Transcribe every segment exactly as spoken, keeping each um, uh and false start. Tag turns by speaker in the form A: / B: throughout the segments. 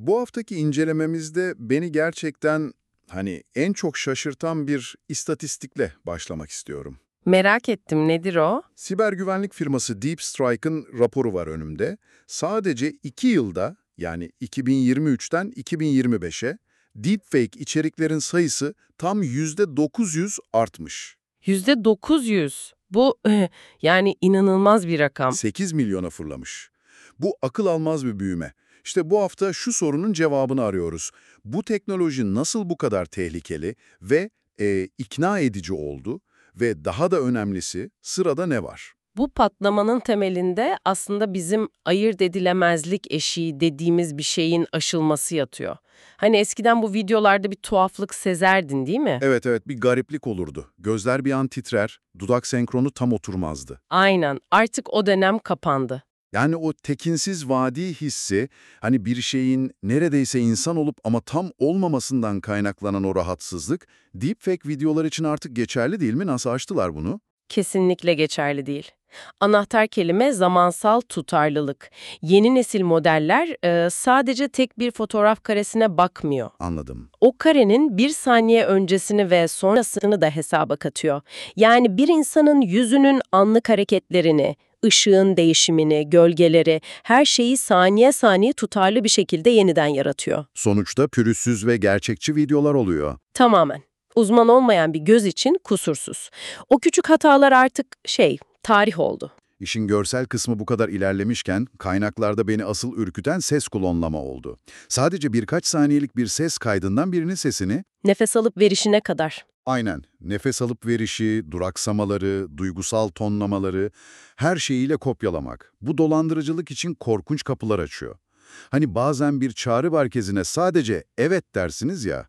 A: Bu haftaki incelememizde beni gerçekten hani en çok şaşırtan bir istatistikle başlamak istiyorum.
B: Merak ettim, nedir o?
A: Siber güvenlik firması Deep Strike'ın raporu var önümde. Sadece iki yılda yani iki bin yirmi üçten iki bin yirmi beşe deepfake içeriklerin sayısı tam yüzde dokuz yüz artmış.
B: yüzde dokuz yüz. Bu yani inanılmaz bir rakam.
A: sekiz milyona fırlamış. Bu akıl almaz bir büyüme. İşte bu hafta şu sorunun cevabını arıyoruz. Bu teknoloji nasıl bu kadar tehlikeli ve e, ikna edici oldu? Ve daha da önemlisi sırada ne var?
B: Bu patlamanın temelinde aslında bizim ayırt edilemezlik eşiği dediğimiz bir şeyin aşılması yatıyor. Hani eskiden bu videolarda bir tuhaflık sezerdin, değil mi?
A: Evet evet bir gariplik olurdu. Gözler bir an titrer, dudak senkronu tam oturmazdı.
B: Aynen, artık o dönem kapandı.
A: Yani o tekinsiz vadi hissi, hani bir şeyin neredeyse insan olup ama tam olmamasından kaynaklanan o rahatsızlık, deepfake videolar için artık geçerli değil mi? Nasıl aştılar bunu?
B: Kesinlikle geçerli değil. Anahtar kelime zamansal tutarlılık. Yeni nesil modeller e, sadece tek bir fotoğraf karesine bakmıyor.
A: Anladım.
B: O karenin bir saniye öncesini ve sonrasını da hesaba katıyor. Yani bir insanın yüzünün anlık hareketlerini, ışığın değişimini, gölgeleri, her şeyi saniye saniye tutarlı bir şekilde yeniden yaratıyor.
A: Sonuçta pürüzsüz ve gerçekçi videolar oluyor.
B: Tamamen. Uzman olmayan bir göz için kusursuz. O küçük hatalar artık şey, tarih oldu.
A: İşin görsel kısmı bu kadar ilerlemişken, kaynaklarda beni asıl ürküten ses klonlama oldu. Sadece birkaç saniyelik bir ses kaydından birinin sesini,
B: Nefes alıp verişine kadar.
A: aynen nefes alıp verişi, duraksamaları, duygusal tonlamaları, her şeyiyle kopyalamak. Bu dolandırıcılık için korkunç kapılar açıyor. Hani bazen bir çağrı merkezine sadece evet dersiniz ya,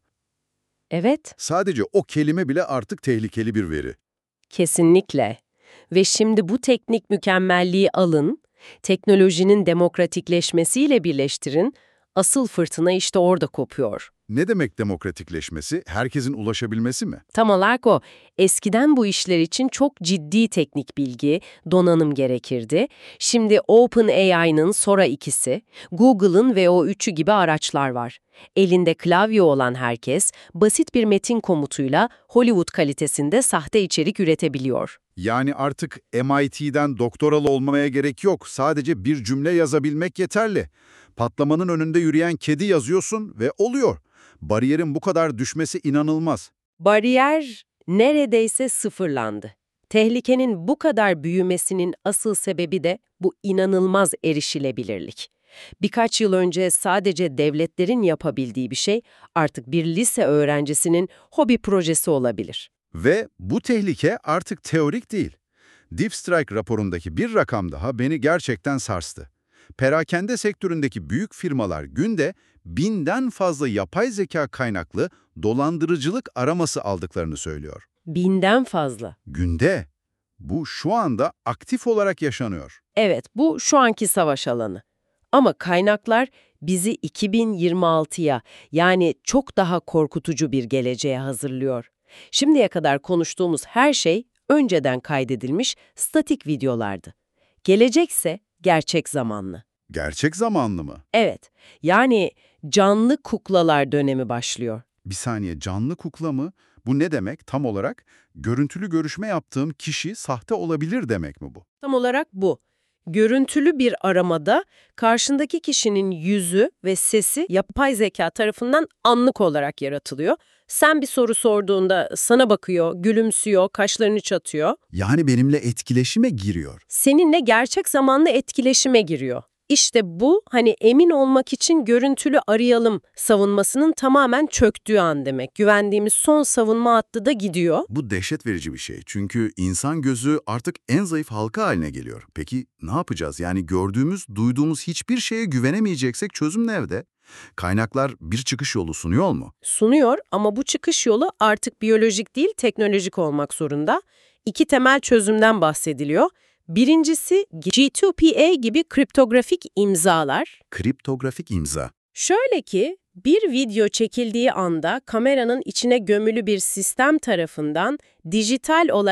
B: Evet,
A: sadece o kelime bile artık tehlikeli bir veri.
B: kesinlikle. Ve şimdi bu teknik mükemmelliği alın, teknolojinin demokratikleşmesiyle birleştirin, asıl fırtına işte orada kopuyor.
A: Ne demek demokratikleşmesi? Herkesin ulaşabilmesi mi?
B: Tam olarak o. Eskiden bu işler için çok ciddi teknik bilgi, donanım gerekirdi. Şimdi OpenAI'nın Sora ikisi, Google'ın V O üçü gibi araçlar var. Elinde klavye olan herkes, basit bir metin komutuyla Hollywood kalitesinde sahte içerik üretebiliyor.
A: Yani artık M I T'den doktoralı olmamaya gerek yok. Sadece bir cümle yazabilmek yeterli. Patlamanın önünde yürüyen kedi yazıyorsun ve oluyor. Bariyerin bu kadar düşmesi inanılmaz.
B: Bariyer neredeyse sıfırlandı. Tehlikenin bu kadar büyümesinin asıl sebebi de bu inanılmaz erişilebilirlik. Birkaç yıl önce sadece devletlerin yapabildiği bir şey artık bir lise öğrencisinin hobi projesi olabilir.
A: Ve bu tehlike artık teorik değil. DeepStrike raporundaki bir rakam daha beni gerçekten sarstı. Perakende sektöründeki büyük firmalar günde binden fazla yapay zeka kaynaklı dolandırıcılık araması aldıklarını söylüyor.
B: Binden fazla.
A: Günde. Bu şu anda aktif olarak yaşanıyor.
B: Evet, bu şu anki savaş alanı. Ama kaynaklar bizi iki bin yirmi altıya, yani çok daha korkutucu bir geleceğe hazırlıyor. Şimdiye kadar konuştuğumuz her şey önceden kaydedilmiş statik videolardı. Gelecekse gerçek zamanlı.
A: Gerçek zamanlı mı?
B: Evet, yani canlı kuklalar dönemi başlıyor.
A: Bir saniye, canlı kukla mı? Bu ne demek tam olarak? Görüntülü görüşme yaptığım kişi sahte olabilir demek mi bu?
B: Tam olarak bu. Görüntülü bir aramada karşındaki kişinin yüzü ve sesi yapay zeka tarafından anlık olarak yaratılıyor. Sen bir soru sorduğunda sana bakıyor, gülümsüyor, kaşlarını çatıyor.
A: Yani benimle etkileşime giriyor.
B: Seninle gerçek zamanlı etkileşime giriyor. İşte bu hani emin olmak için görüntülü arayalım savunmasının tamamen çöktüğü an demek. Güvendiğimiz son savunma hattı da gidiyor.
A: Bu dehşet verici bir şey. Çünkü insan gözü artık en zayıf halka haline geliyor. Peki ne yapacağız? Yani gördüğümüz, duyduğumuz hiçbir şeye güvenemeyeceksek çözüm nerede? Kaynaklar bir çıkış yolu sunuyor mu?
B: Sunuyor ama bu çıkış yolu artık biyolojik değil teknolojik olmak zorunda. İki temel çözümden bahsediliyor. Birincisi G iki P A gibi kriptografik imzalar.
A: Kriptografik imza.
B: Şöyle ki bir video çekildiği anda kameranın içine gömülü bir sistem tarafından dijital olarak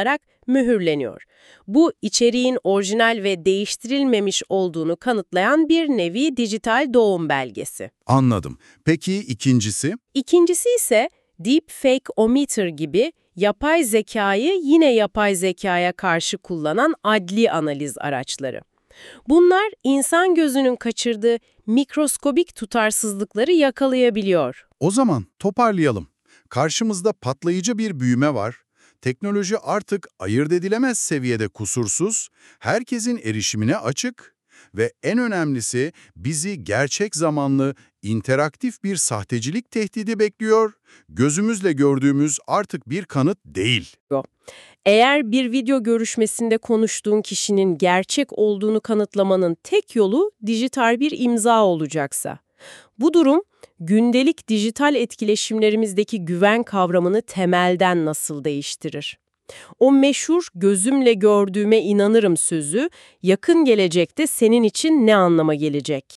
B: mühürleniyor. Bu, içeriğin orijinal ve değiştirilmemiş olduğunu kanıtlayan bir nevi dijital doğum belgesi.
A: Anladım. Peki ikincisi?
B: İkincisi ise Deepfake-O-Meter gibi yapay zekayı yine yapay zekaya karşı kullanan adli analiz araçları. Bunlar insan gözünün kaçırdığı mikroskobik tutarsızlıkları yakalayabiliyor.
A: O zaman toparlayalım. Karşımızda patlayıcı bir büyüme var. Teknoloji artık ayırt edilemez seviyede kusursuz, herkesin erişimine açık ve en önemlisi bizi gerçek zamanlı, interaktif bir sahtecilik tehdidi bekliyor. Gözümüzle gördüğümüz artık bir kanıt değil.
B: Eğer bir video görüşmesinde konuştuğun kişinin gerçek olduğunu kanıtlamanın tek yolu dijital bir imza olacaksa, bu durum gündelik dijital etkileşimlerimizdeki güven kavramını temelden nasıl değiştirir? O meşhur "gözümle gördüğüme inanırım" sözü yakın gelecekte senin için ne anlama gelecek?